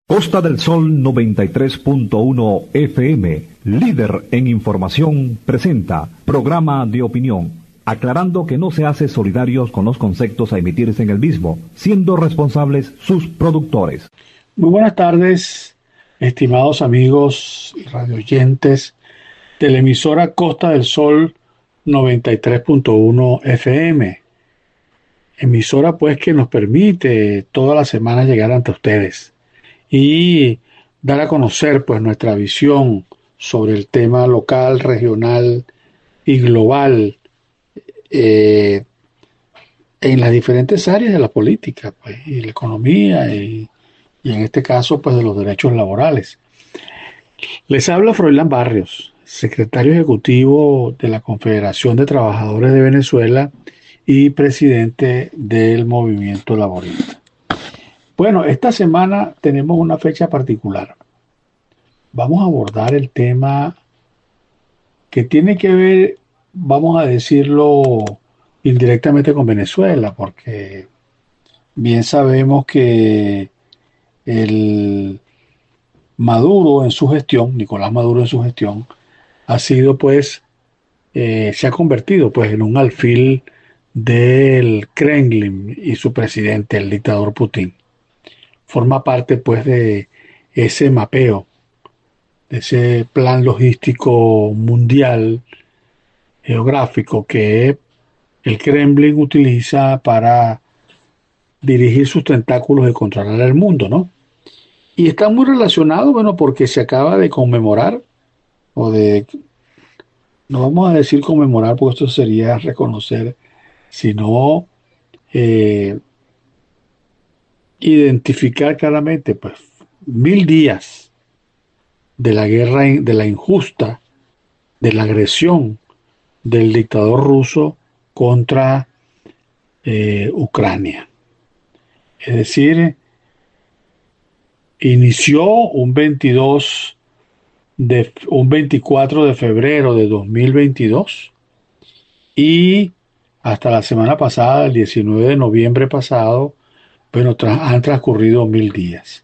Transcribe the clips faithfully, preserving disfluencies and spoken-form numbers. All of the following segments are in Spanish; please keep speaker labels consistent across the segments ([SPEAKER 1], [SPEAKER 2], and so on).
[SPEAKER 1] Costa del Sol noventa y tres punto uno F M, líder en información, presenta programa de opinión, aclarando que no se hace solidarios con los conceptos a emitirse en el mismo, siendo responsables sus productores.
[SPEAKER 2] Muy buenas tardes, estimados amigos y radioyentes de la emisora Costa del Sol noventa y tres punto uno F M. Emisora pues que nos permite toda la semana llegar ante ustedes y dar a conocer pues nuestra visión sobre el tema local, regional y global eh, en las diferentes áreas de la política pues, y la economía y, y en este caso pues de los derechos laborales. Les habla Froilán Barrios, secretario ejecutivo de la Confederación de Trabajadores de Venezuela y presidente del Movimiento Laborista. Bueno, esta semana tenemos una fecha particular. Vamos a abordar el tema que tiene que ver, vamos a decirlo indirectamente con Venezuela, porque bien sabemos que el Maduro en su gestión, Nicolás Maduro en su gestión, ha sido pues, eh, se ha convertido pues en un alfil del Kremlin y su presidente, el dictador Putin. Forma parte pues de ese mapeo, de ese plan logístico mundial geográfico que el Kremlin utiliza para dirigir sus tentáculos y controlar el mundo, ¿no? Y está muy relacionado, bueno, porque se acaba de conmemorar, o de, no vamos a decir conmemorar, porque esto sería reconocer, sino eh, identificar claramente, pues, mil días de la guerra, de la injusta, de la agresión del dictador ruso contra eh, Ucrania. Es decir, inició un veintidós de, un veinticuatro de febrero de dos mil veintidós y hasta la semana pasada, el diecinueve de noviembre pasado, bueno, tras, han transcurrido mil días.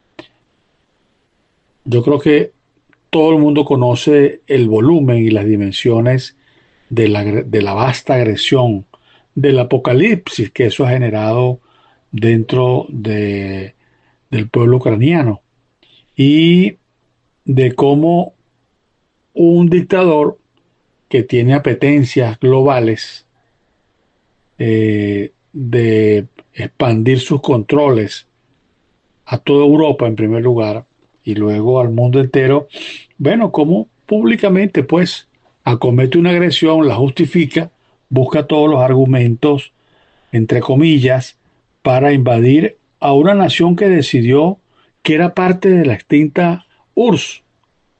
[SPEAKER 2] Yo creo que todo el mundo conoce el volumen y las dimensiones de la, de la vasta agresión, del apocalipsis que eso ha generado dentro de, del pueblo ucraniano y de cómo un dictador que tiene apetencias globales eh, de expandir sus controles a toda Europa en primer lugar y luego al mundo entero, bueno, como públicamente pues acomete una agresión, la justifica, busca todos los argumentos, entre comillas, para invadir a una nación que decidió que era parte de la extinta U R S S,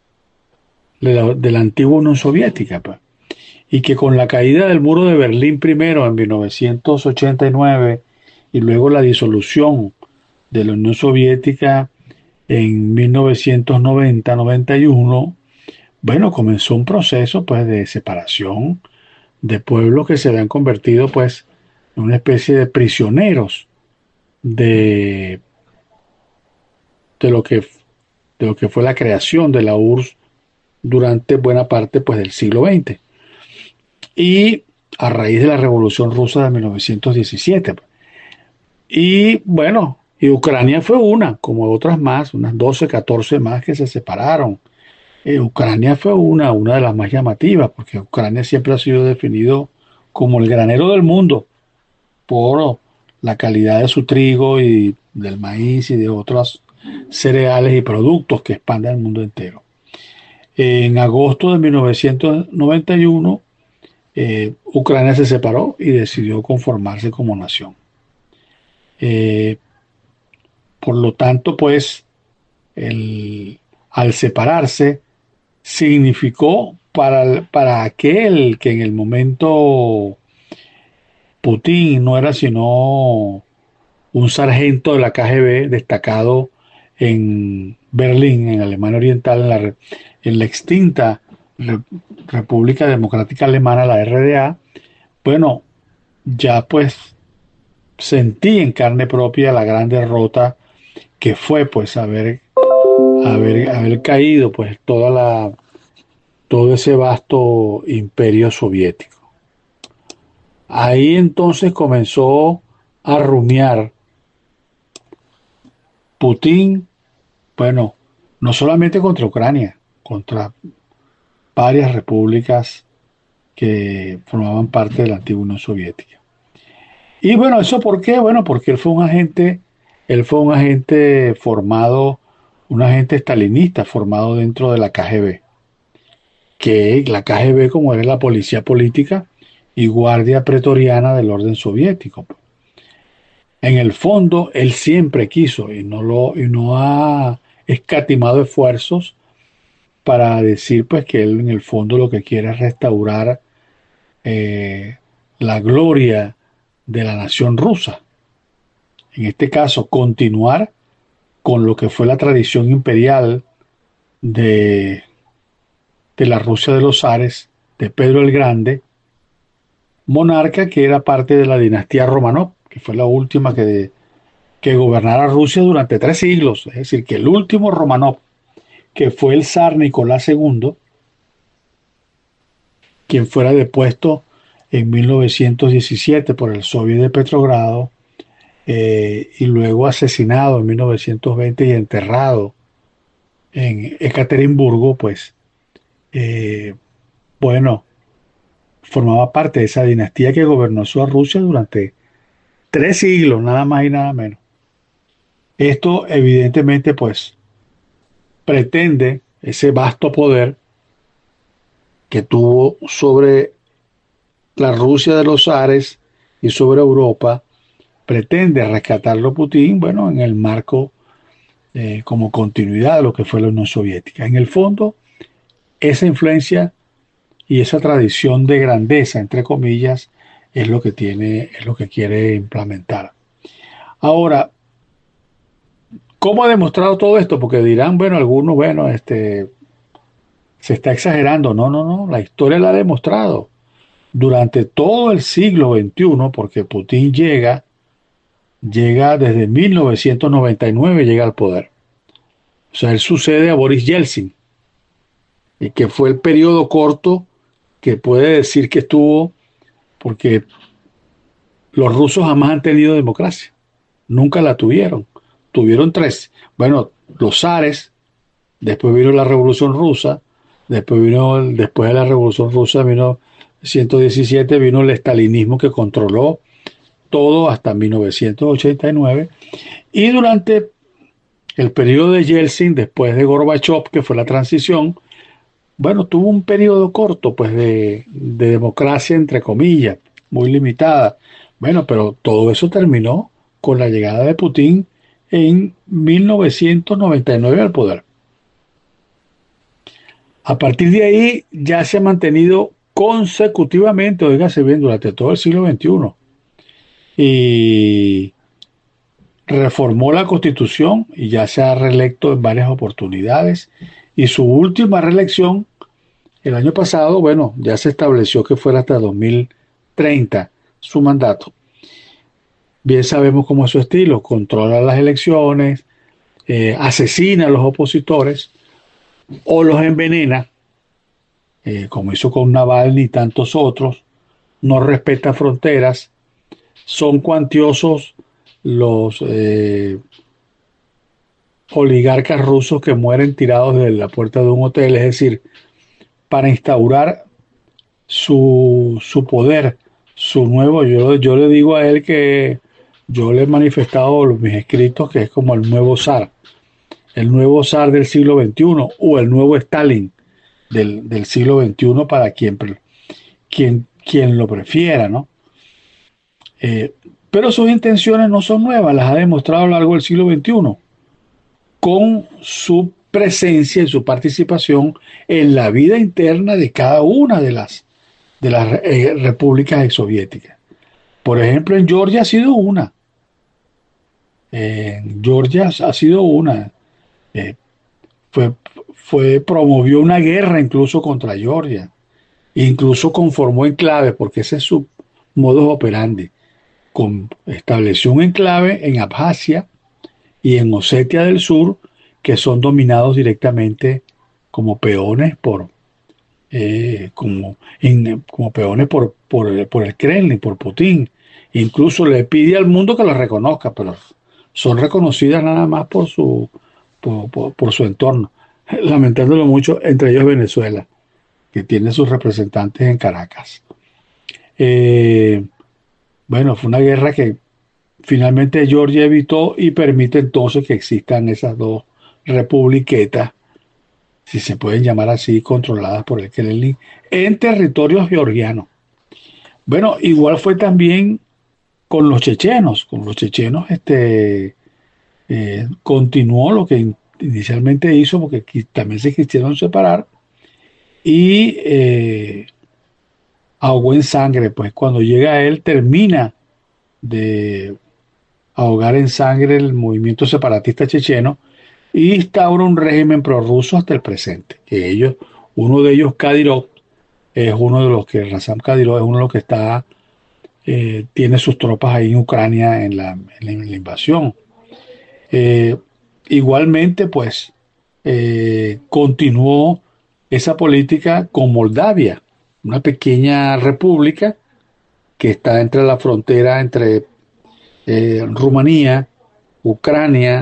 [SPEAKER 2] de la, de la antigua Unión Soviética, pues, y que con la caída del muro de Berlín primero en mil novecientos ochenta y nueve y luego la disolución de la Unión Soviética en mil novecientos noventa noventa y uno, bueno, comenzó un proceso pues de separación de pueblos que se habían convertido pues en una especie de prisioneros de, de lo que de lo que fue la creación de la U R S S durante buena parte pues del siglo veinte y a raíz de la Revolución Rusa de mil novecientos diecisiete. Y bueno, y Ucrania fue una, como otras más, unas doce, catorce más que se separaron. Eh, Ucrania fue una, una de las más llamativas, porque Ucrania siempre ha sido definido como el granero del mundo por la calidad de su trigo y del maíz y de otros cereales y productos que expanden el mundo entero. En agosto de mil novecientos noventa y uno, eh, Ucrania se separó y decidió conformarse como nación. Eh, por lo tanto, pues, el, al separarse, significó para, para aquel que en el momento Putin no era sino un sargento de la K G B destacado en Berlín, en Alemania Oriental, en la, en la extinta Re- República Democrática Alemana, la R D A, bueno, ya pues sentí en carne propia la gran derrota que fue pues haber, haber, haber caído pues toda la, todo ese vasto imperio soviético. Ahí entonces comenzó a rumiar Putin, bueno, no solamente contra Ucrania, contra varias repúblicas que formaban parte de la antigua Unión Soviética. Y bueno, ¿eso por qué? Bueno, porque él fue un agente, él fue un agente formado, un agente estalinista formado dentro de la K G B, que la K G B, como era la policía política y guardia pretoriana del orden soviético. En el fondo, él siempre quiso y no, lo, y no ha escatimado esfuerzos para decir pues que él en el fondo lo que quiere es restaurar eh, la gloria de la nación rusa. En este caso, continuar con lo que fue la tradición imperial de, de la Rusia de los zares, de Pedro el Grande, monarca que era parte de la dinastía Romanov, que fue la última que, que gobernara Rusia durante tres siglos. Es decir, que el último Romanov, que fue el zar Nicolás segundo, quien fuera depuesto en mil novecientos diecisiete por el Soviet de Petrogrado, eh, y luego asesinado en mil novecientos veinte y enterrado en Ekaterimburgo, pues, eh, bueno, formaba parte de esa dinastía que gobernó a Rusia durante tres siglos, nada más y nada menos. Esto evidentemente pues pretende ese vasto poder que tuvo sobre la Rusia de los zares y sobre Europa, pretende rescatarlo Putin, bueno, en el marco eh, como continuidad de lo que fue la Unión Soviética. En el fondo, esa influencia y esa tradición de grandeza, entre comillas, es lo que tiene, es lo que quiere implementar. Ahora, ¿cómo ha demostrado todo esto? Porque dirán, bueno, algunos, bueno, este, se está exagerando. No, no, no, la historia la ha demostrado. Durante todo el siglo veintiuno, porque Putin llega, llega desde mil novecientos noventa y nueve, llega al poder. O sea, él sucede a Boris Yeltsin, y que fue el periodo corto que puede decir que estuvo, porque los rusos jamás han tenido democracia, nunca la tuvieron, tuvieron tres, bueno, los zares, después vino la Revolución Rusa, después vino, después de la Revolución Rusa vino ciento diecisiete, vino el estalinismo que controló todo hasta mil novecientos ochenta y nueve, y durante el periodo de Yeltsin, después de Gorbachev, que fue la transición, bueno, tuvo un periodo corto, pues, de, de democracia, entre comillas, muy limitada. Bueno, pero todo eso terminó con la llegada de Putin en mil novecientos noventa y nueve al poder. A partir de ahí ya se ha mantenido consecutivamente, oígase bien, durante todo el siglo veintiuno. Y reformó la Constitución y ya se ha reelecto en varias oportunidades. Y su última reelección, el año pasado, bueno, ya se estableció que fuera hasta dos mil treinta su mandato. Bien sabemos cómo es su estilo: controla las elecciones, eh, asesina a los opositores o los envenena, eh, como hizo con Navalny y tantos otros, no respeta fronteras, son cuantiosos los eh, oligarcas rusos que mueren tirados de la puerta de un hotel, es decir, para instaurar su, su poder, su nuevo, yo, yo le digo a él que yo le he manifestado en mis escritos que es como el nuevo zar, el nuevo zar del siglo veintiuno o el nuevo Stalin del, del siglo veintiuno para quien, quien, quien lo prefiera, ¿no? Eh, pero sus intenciones no son nuevas, las ha demostrado a lo largo del siglo veintiuno con su presencia y su participación en la vida interna de cada una de las, de las eh, repúblicas exsoviéticas. Por ejemplo, en Georgia ha sido una. En Georgia ha sido una. Eh, fue, fue, promovió una guerra incluso contra Georgia. Incluso conformó enclaves, porque ese es su modus operandi. Con, estableció un enclave en Abjasia y en Osetia del Sur, que son dominados directamente como peones por, eh, como, en- como peones por, por, el- por el Kremlin, por Putin. Incluso le pide al mundo que las reconozca, pero son reconocidas nada más por su, por, por- por su entorno. Lamentándolo mucho, entre ellos Venezuela, que tiene sus representantes en Caracas. Eh, bueno, fue una guerra que finalmente Georgia evitó y permite entonces que existan esas dos republiquetas, si se pueden llamar así, controladas por el Kremlin, en territorio georgiano. Bueno, igual fue también con los chechenos. Con los chechenos este, eh, continuó lo que in- inicialmente hizo, porque qui- también se quisieron separar, y eh, ahogó en sangre. Pues cuando llega a él, termina de ahogar en sangre el movimiento separatista checheno y instaura un régimen prorruso hasta el presente. Que ellos, uno de ellos, Kadyrov, es uno de los que, Razam Kadyrov es uno de los que está, eh, tiene sus tropas ahí en Ucrania en la, en la- en la invasión. Eh, Igualmente, pues, eh, continuó esa política con Moldavia, una pequeña república que está entre la frontera entre eh, Rumanía, Ucrania,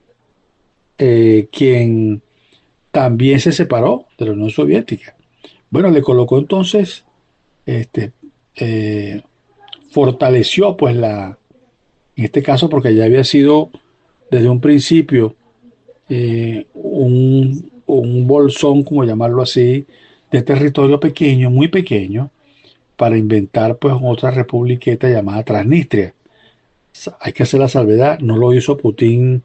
[SPEAKER 2] eh, quien también se separó de la Unión Soviética. Bueno, le colocó entonces, este, eh, fortaleció pues la, en este caso porque ya había sido desde un principio eh, un, un bolsón, como llamarlo así, de territorio pequeño, muy pequeño, para inventar pues otra republiqueta llamada Transnistria. Hay que hacer la salvedad, no lo hizo Putin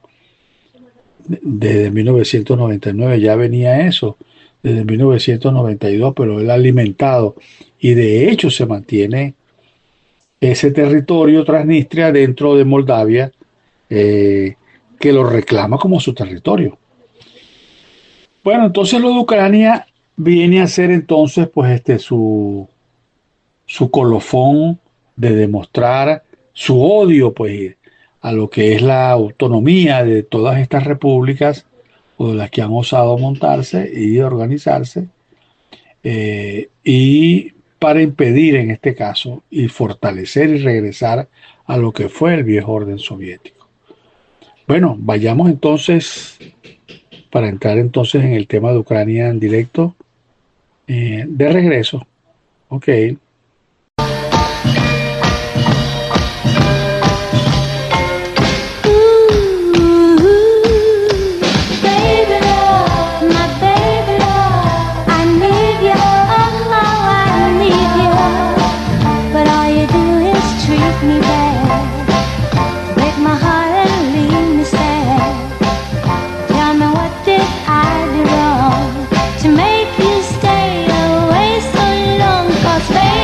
[SPEAKER 2] desde mil novecientos noventa y nueve, ya venía eso desde mil novecientos noventa y dos, pero él ha alimentado y de hecho se mantiene ese territorio Transnistria dentro de Moldavia, eh, que lo reclama como su territorio. Bueno, entonces lo de Ucrania viene a ser entonces pues este su, su colofón de demostrar su odio pues a lo que es la autonomía de todas estas repúblicas o de las que han osado montarse y organizarse, eh, y para impedir en este caso y fortalecer y regresar a lo que fue el viejo orden soviético. Bueno, vayamos entonces para entrar entonces en el tema de Ucrania en directo, eh, de regreso. Ok.
[SPEAKER 3] Baby love, my baby love, I need you, oh, I need you, but all you do is treat me bad, break my heart and leave me sad. Tell me what did I do wrong to make you stay away so long? 'Cause baby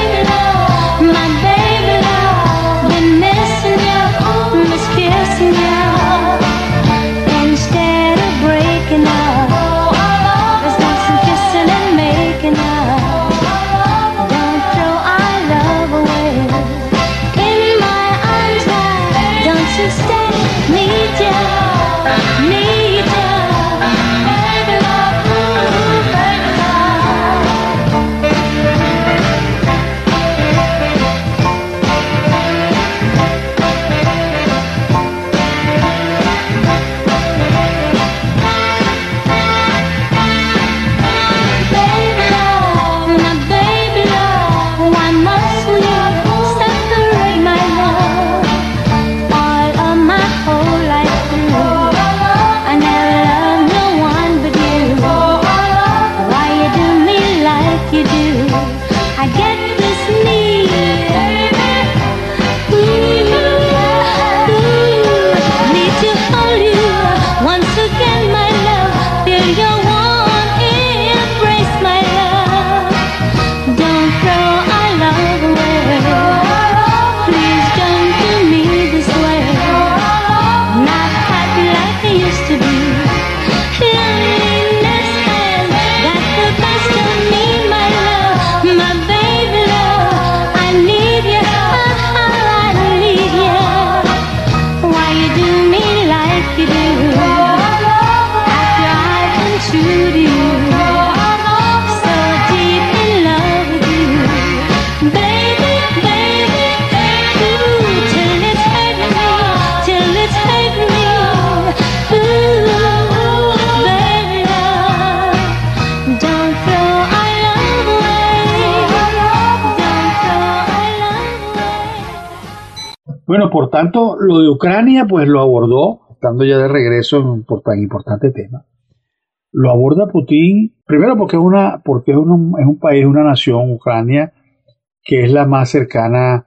[SPEAKER 2] Bueno, por tanto, lo de Ucrania, pues lo abordó, estando ya de regreso en, por tan importante tema. Lo aborda Putin, primero porque es una, porque es un, es un país, una nación, Ucrania, que es la más cercana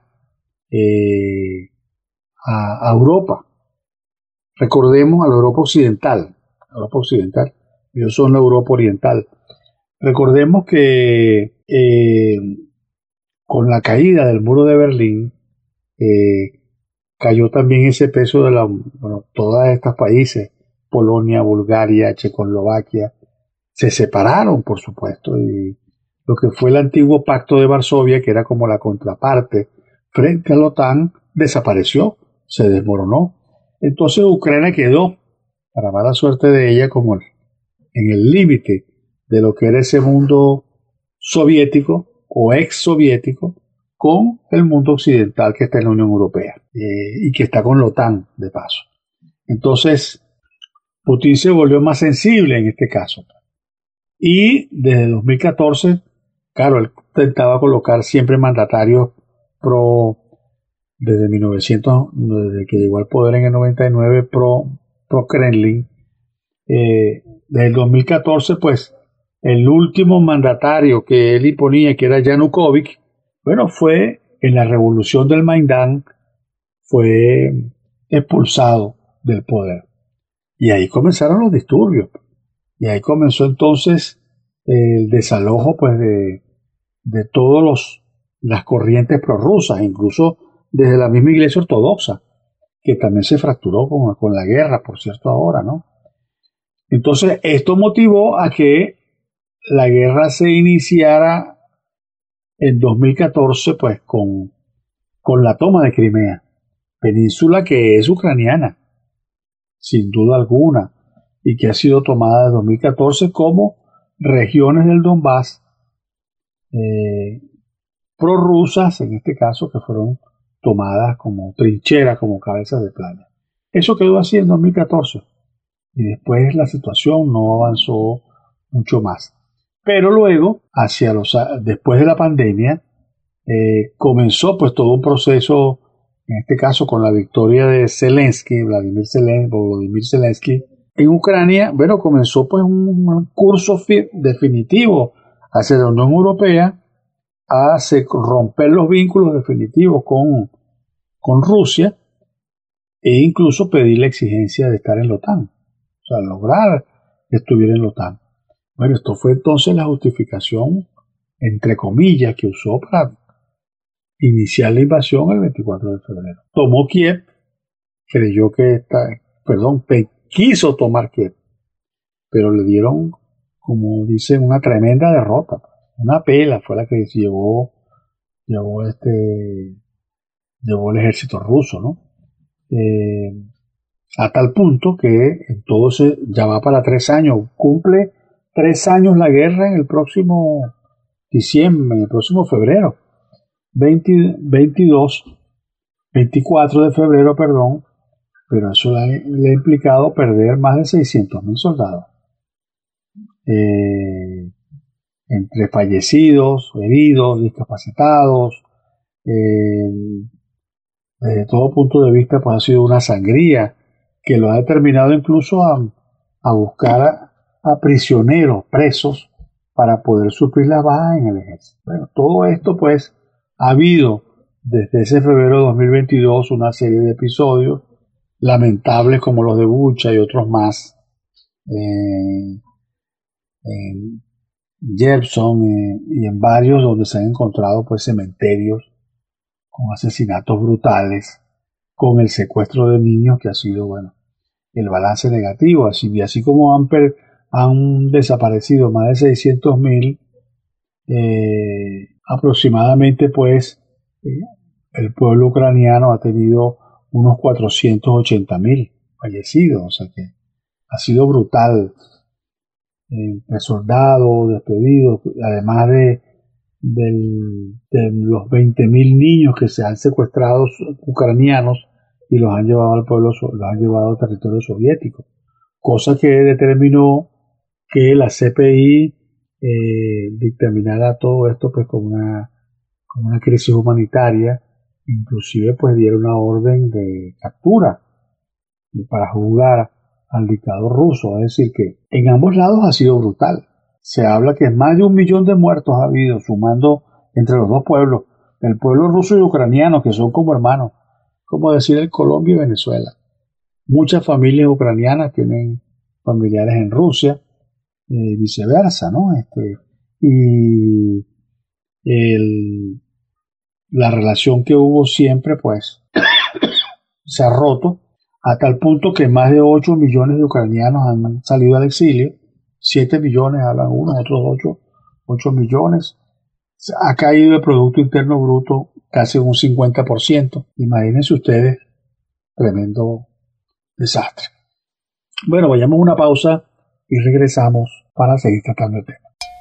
[SPEAKER 2] eh, a, a Europa. Recordemos a la Europa occidental, Europa occidental, ellos son la Europa oriental. Recordemos que eh, con la caída del muro de Berlín, eh, cayó también ese peso de la, bueno, todos estos países, Polonia, Bulgaria, Checoslovaquia, se separaron, por supuesto, y lo que fue el antiguo Pacto de Varsovia, que era como la contraparte frente a la OTAN, desapareció, se desmoronó. Entonces Ucrania quedó, para mala suerte de ella, como en el límite de lo que era ese mundo soviético o ex soviético con el mundo occidental que está en la Unión Europea eh, y que está con la OTAN de paso. Entonces Putin se volvió más sensible en este caso y desde dos mil catorce, claro, él intentaba colocar siempre mandatarios pro, desde mil novecientos, desde que llegó al poder en el noventa y nueve, pro, pro Kremlin. Eh, desde el dos mil catorce, pues el último mandatario que él imponía, que era Yanukovych, bueno, fue en la revolución del Maidán, fue expulsado del poder. Y ahí comenzaron los disturbios. Y ahí comenzó entonces el desalojo, pues, de, de todos los las corrientes prorrusas, incluso desde la misma Iglesia Ortodoxa, que también se fracturó con, con la guerra, por cierto, ahora, ¿no? Entonces, esto motivó a que la guerra se iniciara en dos mil catorce, pues, con, con la toma de Crimea, península que es ucraniana, sin duda alguna, y que ha sido tomada en dos mil catorce como regiones del Donbass eh, prorrusas, en este caso, que fueron tomadas como trincheras, como cabezas de playa. Eso quedó así en dos mil catorce. Y después la situación no avanzó mucho más. Pero luego, hacia los, después de la pandemia, eh, comenzó pues todo un proceso, en este caso con la victoria de Zelensky, Vladimir Zelensky, Volodymyr Zelensky, en Ucrania. Bueno, comenzó pues un, un curso fi- definitivo hacia la Unión Europea, a se, romper los vínculos definitivos con, con Rusia e incluso pedir la exigencia de estar en la OTAN. O sea, lograr que estuviera en la OTAN. Bueno, esto fue entonces la justificación, entre comillas, que usó para iniciar la invasión el veinticuatro de febrero. Tomó Kiev, creyó que está, perdón, quiso tomar Kiev, pero le dieron, como dicen, una tremenda derrota. Una pela fue la que llevó, llevó este, llevó el ejército ruso, ¿no? Eh, a tal punto que entonces ya va para tres años, cumple tres años la guerra en el próximo diciembre, en el próximo febrero, veinte, veintidós, veinticuatro de febrero, perdón, pero eso le, le ha implicado perder más de seiscientos mil soldados. Eh, entre fallecidos, heridos, discapacitados, eh, desde todo punto de vista, pues ha sido una sangría que lo ha determinado incluso a, a buscar a, a prisioneros, presos, para poder suplir las bajas en el ejército. Bueno, todo esto pues ha habido desde ese febrero de dos mil veintidós una serie de episodios lamentables como los de Bucha y otros más, eh, en Jefferson eh, y en varios donde se han encontrado pues cementerios con asesinatos brutales, con el secuestro de niños, que ha sido, bueno, el balance negativo. Así, así como han, per, han desaparecido más de seiscientos mil, eh, aproximadamente pues eh, el pueblo ucraniano ha tenido unos cuatrocientos ochenta mil fallecidos, o sea que ha sido brutal, entre soldados, despedidos, además de, del, de los veinte mil niños que se han secuestrado ucranianos y los han llevado al pueblo, los han llevado al territorio soviético, cosa que determinó que la C P I eh, dictaminara todo esto pues como una, como una crisis humanitaria inclusive pues dieron una orden de captura para juzgar al dictador ruso. Es decir, que en ambos lados ha sido brutal. Se habla que más de un millón de muertos ha habido, sumando entre los dos pueblos, el pueblo ruso y ucraniano, que son como hermanos, como decir el Colombia y Venezuela. Muchas familias ucranianas tienen familiares en Rusia, eh, viceversa, ¿no? Este, y el, la relación que hubo siempre, pues, se ha roto a tal punto que más de ocho millones de ucranianos han salido al exilio. siete millones hablan unos, otros ocho, ocho millones. Ha caído el Producto Interno Bruto casi un cincuenta por ciento. Imagínense ustedes, tremendo desastre. Bueno, vayamos a una pausa y regresamos para seguir tratando el tema.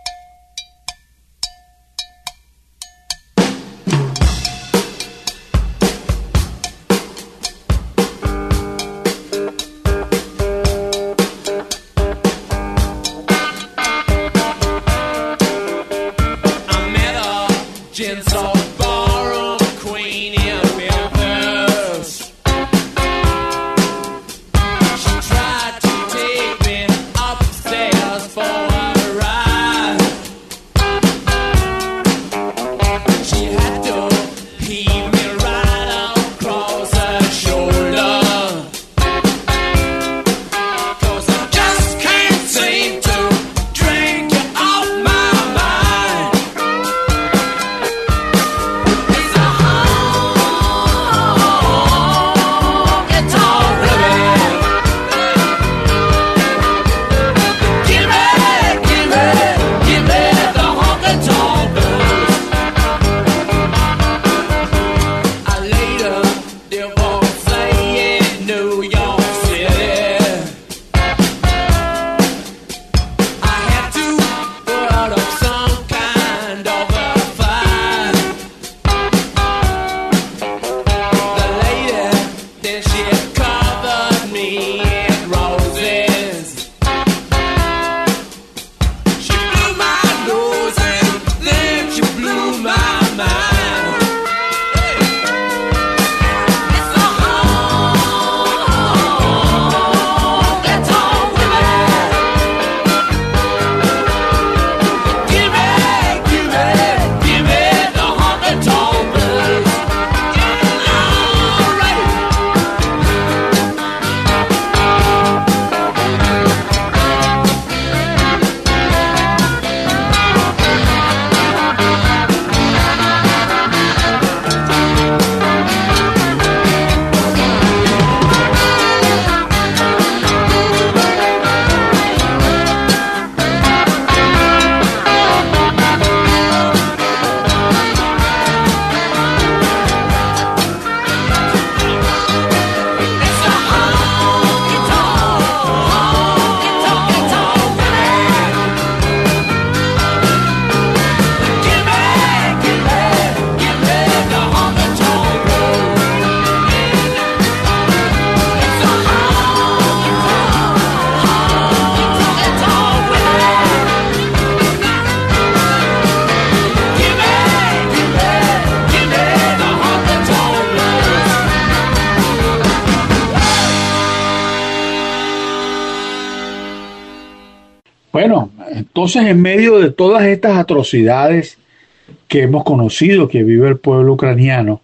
[SPEAKER 2] Bueno, entonces en medio de todas estas atrocidades que hemos conocido, que vive el pueblo ucraniano,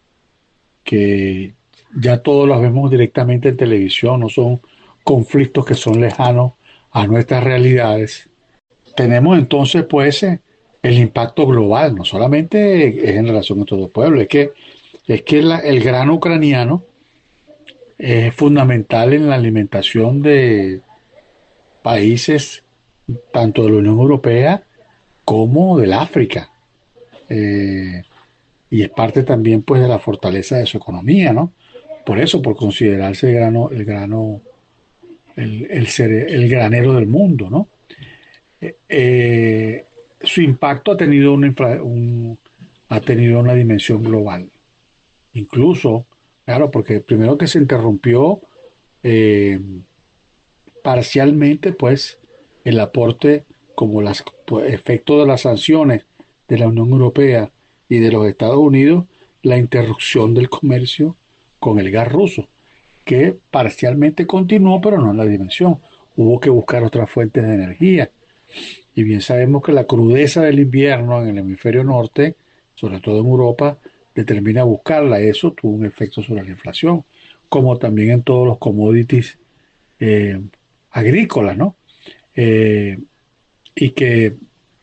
[SPEAKER 2] que ya todos los vemos directamente en televisión, no son conflictos que son lejanos a nuestras realidades, tenemos entonces pues el impacto global, no solamente es en relación a estos dos pueblos, es que, es que la, el grano ucraniano es fundamental en la alimentación de países tanto de la Unión Europea como del África, eh, y es parte también pues de la fortaleza de su economía, ¿no? Por eso, por considerarse el grano, el grano, el, el, cere, el granero del mundo, ¿no? Eh, eh, su impacto ha tenido una un, ha tenido una dimensión global, incluso, claro, porque primero que se interrumpió eh, parcialmente, pues, el aporte como los pues, efectos de las sanciones de la Unión Europea y de los Estados Unidos, la interrupción del comercio con el gas ruso, que parcialmente continuó, pero no en la dimensión. Hubo que buscar otras fuentes de energía. Y bien sabemos que la crudeza del invierno en el hemisferio norte, sobre todo en Europa, determina buscarla. Eso tuvo un efecto sobre la inflación, como también en todos los commodities eh, agrícolas, ¿no? Eh, y que,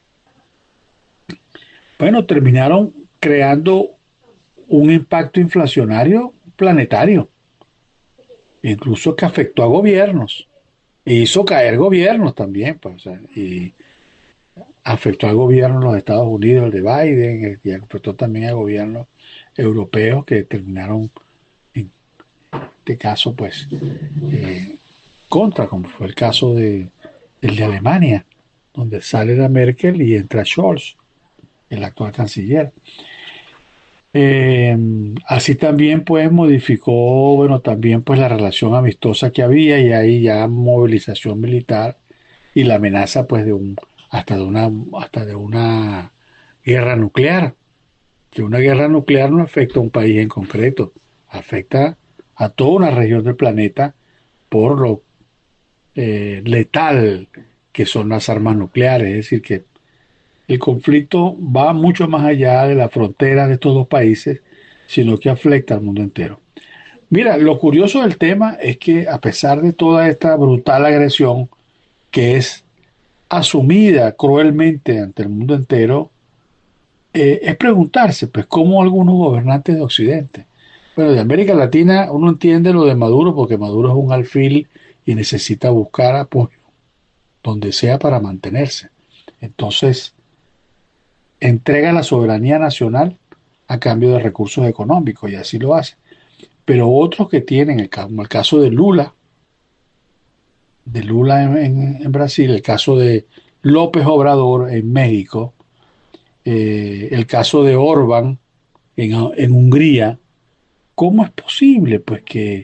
[SPEAKER 2] bueno, terminaron creando un impacto inflacionario planetario, incluso que afectó a gobiernos, e hizo caer gobiernos también, pues, o sea, y afectó al gobierno de los Estados Unidos, el de Biden, y afectó también a gobiernos europeos que terminaron, en este caso, pues, eh, contra, como fue el caso de, el de Alemania, donde sale la Merkel y entra Scholz, el actual canciller. Eh, así también, pues, modificó, bueno, también, pues, la relación amistosa que había, y ahí ya movilización militar y la amenaza, pues, de un hasta de una hasta de una guerra nuclear. Que una guerra nuclear no afecta a un país en concreto, afecta a toda una región del planeta por lo eh, letal que son las armas nucleares. Es decir, que el conflicto va mucho más allá de la frontera de estos dos países, sino que afecta al mundo entero. Mira, lo curioso del tema es que a pesar de toda esta brutal agresión que es asumida cruelmente ante el mundo entero, eh, es preguntarse, pues, cómo algunos gobernantes de Occidente, bueno, de América Latina, uno entiende lo de Maduro, porque Maduro es un alfil y necesita buscar apoyo donde sea para mantenerse. Entonces, entrega la soberanía nacional a cambio de recursos económicos, y así lo hace. Pero otros que tienen, como el caso de Lula, de Lula en, en, en Brasil, el caso de López Obrador en México, eh, el caso de Orbán en, en Hungría, ¿cómo es posible, pues, que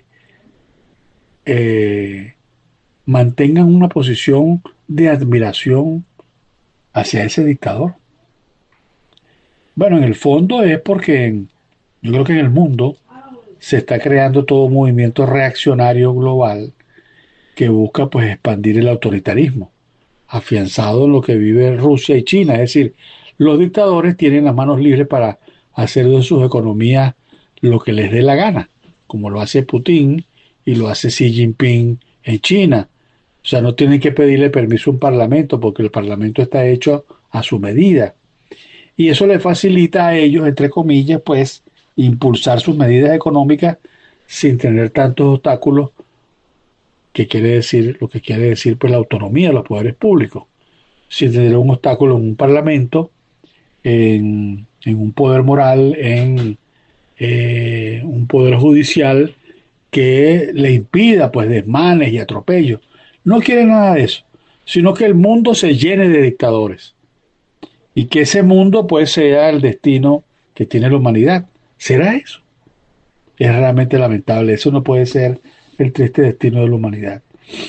[SPEAKER 2] eh, mantengan una posición de admiración hacia ese dictador? Bueno, en el fondo es porque en, yo creo que en el mundo se está creando todo un movimiento reaccionario global que busca, pues, expandir el autoritarismo, afianzado en lo que vive Rusia y China. Es decir, los dictadores tienen las manos libres para hacer de sus economías lo que les dé la gana, como lo hace Putin y lo hace Xi Jinping en China. O sea, no tienen que pedirle permiso a un parlamento, porque el parlamento está hecho a su medida. Y eso les facilita a ellos, entre comillas, pues, impulsar sus medidas económicas sin tener tantos obstáculos, que quiere decir, lo que quiere decir, pues, la autonomía de los poderes públicos, sin tener un obstáculo en un parlamento, en, en un poder moral, en eh, un poder judicial que le impida, pues, desmanes y atropellos. No quieren nada de eso, sino que el mundo se llene de dictadores y que ese mundo, pues, sea el destino que tiene la humanidad. ¿Será eso? Es realmente lamentable. Eso no puede ser el triste destino de la humanidad.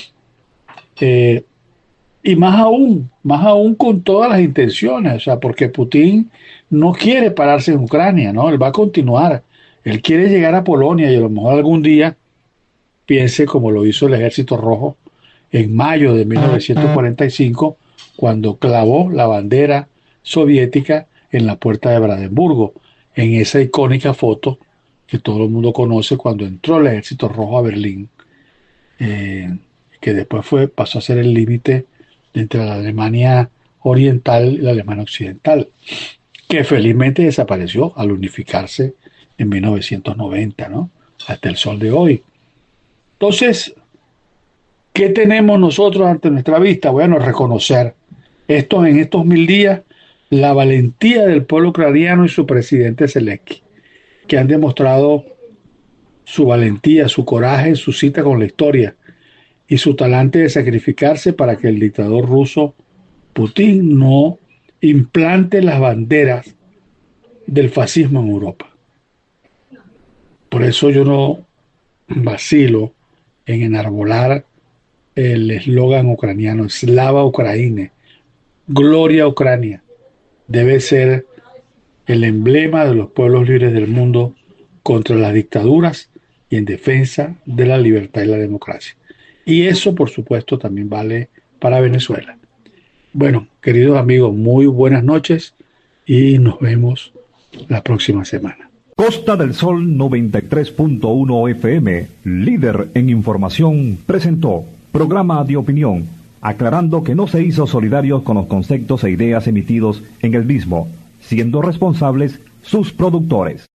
[SPEAKER 2] Eh, y más aún, más aún con todas las intenciones, o sea, porque Putin no quiere pararse en Ucrania, ¿no? Él va a continuar. Él quiere llegar a Polonia y a lo mejor algún día piense como lo hizo el Ejército Rojo en mayo de mil novecientos cuarenta y cinco, cuando clavó la bandera soviética en la puerta de Brandenburgo, en esa icónica foto que todo el mundo conoce cuando entró el Ejército Rojo a Berlín, eh, que después fue, pasó a ser el límite entre la Alemania oriental y la Alemania occidental, que felizmente desapareció al unificarse en mil novecientos noventa, ¿no? Hasta el sol de hoy. Entonces, ¿qué tenemos nosotros ante nuestra vista? Bueno, reconocer esto en estos mil días, la valentía del pueblo ucraniano y su presidente Zelensky, que han demostrado su valentía, su coraje, su cita con la historia y su talante de sacrificarse para que el dictador ruso Putin no implante las banderas del fascismo en Europa. Por eso yo no vacilo en enarbolar el eslogan ucraniano, Slava Ukraine, Gloria a Ucrania. Debe ser el emblema de los pueblos libres del mundo contra las dictaduras y en defensa de la libertad y la democracia. Y eso, por supuesto, también vale para Venezuela. Bueno, queridos amigos, muy buenas noches y nos vemos la próxima semana.
[SPEAKER 1] Costa del Sol noventa y tres punto uno F M, líder en información, presentó programa de opinión, aclarando que no se hizo solidarios con los conceptos e ideas emitidos en el mismo, siendo responsables sus productores.